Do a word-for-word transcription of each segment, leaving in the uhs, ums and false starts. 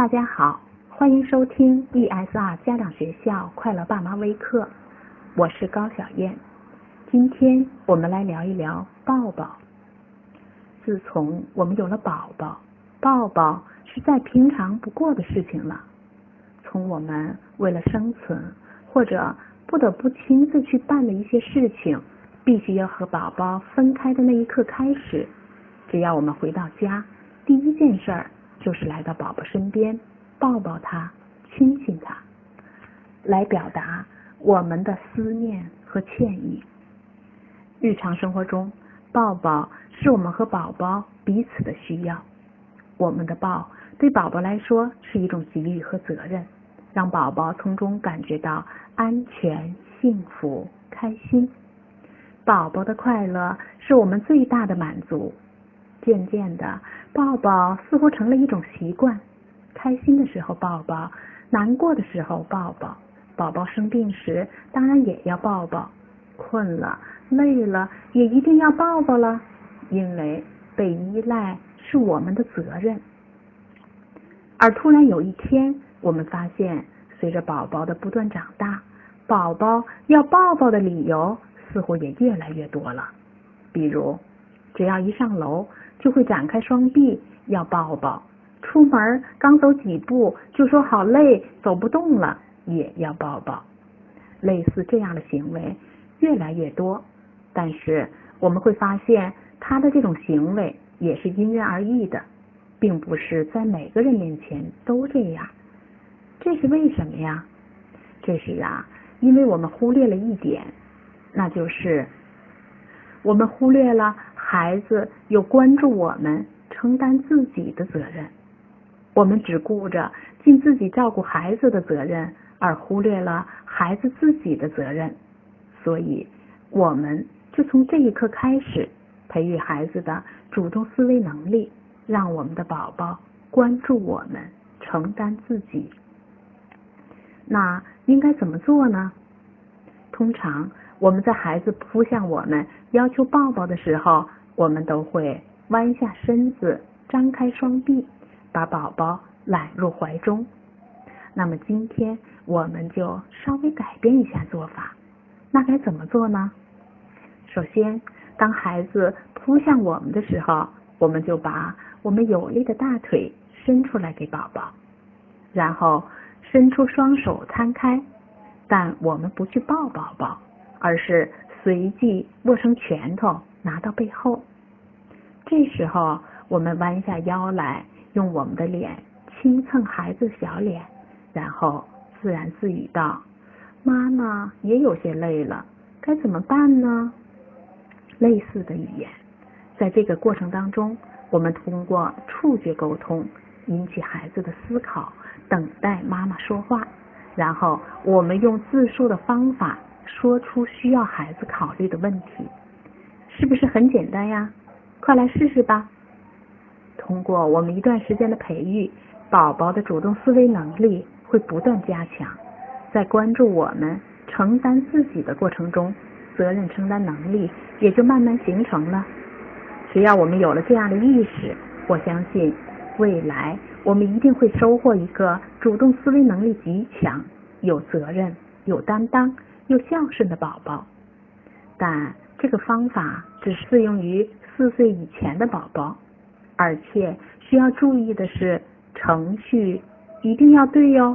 大家好，欢迎收听 E S R 家长学校快乐爸妈微课，我是高小燕。今天我们来聊一聊抱抱。自从我们有了宝宝，抱抱是再平常不过的事情了。从我们为了生存或者不得不亲自去办的一些事情，必须要和宝宝分开的那一刻开始，只要我们回到家，第一件事儿就是来到宝宝身边，抱抱他，亲亲他，来表达我们的思念和歉意。日常生活中，抱抱是我们和宝宝彼此的需要。我们的抱对宝宝来说是一种给予和责任，让宝宝从中感觉到安全、幸福、开心。宝宝的快乐是我们最大的满足。渐渐的，抱抱似乎成了一种习惯。开心的时候抱抱，难过的时候抱抱，宝宝生病时当然也要抱抱，困了累了也一定要抱抱了，因为被依赖是我们的责任。而突然有一天，我们发现随着宝宝的不断长大，宝宝要抱抱的理由似乎也越来越多了。比如只要一上楼就会展开双臂要抱抱，出门刚走几步就说好累走不动了也要抱抱。类似这样的行为越来越多，但是我们会发现他的这种行为也是因人而异的，并不是在每个人面前都这样。这是为什么呀？这是啊，因为我们忽略了一点，那就是我们忽略了孩子有关注我们、承担自己的责任。我们只顾着尽自己照顾孩子的责任，而忽略了孩子自己的责任。所以，我们就从这一刻开始，培育孩子的主动思维能力，让我们的宝宝关注我们、承担自己。那应该怎么做呢？通常我们在孩子扑向我们要求抱抱的时候，我们都会弯下身子，张开双臂，把宝宝揽入怀中。那么今天我们就稍微改变一下做法。那该怎么做呢？首先，当孩子扑向我们的时候，我们就把我们有力的大腿伸出来给宝宝，然后伸出双手摊开，但我们不去抱宝宝，而是随即握成拳头拿到背后。这时候我们弯下腰来，用我们的脸轻蹭孩子小脸，然后自然自语道：妈妈也有些累了，该怎么办呢？类似的语言，在这个过程当中，我们通过触觉沟通引起孩子的思考，等待妈妈说话，然后我们用自述的方法说出需要孩子考虑的问题。是不是很简单呀？快来试试吧。通过我们一段时间的培育，宝宝的主动思维能力会不断加强，在关注我们、承担自己的过程中，责任承担能力也就慢慢形成了。只要我们有了这样的意识，我相信未来我们一定会收获一个主动思维能力极强、有责任、有担当、又孝顺的宝宝。但这个方法只适用于四岁以前的宝宝，而且需要注意的是，程序一定要对哟。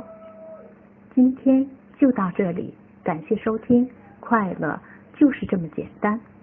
今天就到这里，感谢收听，快乐就是这么简单。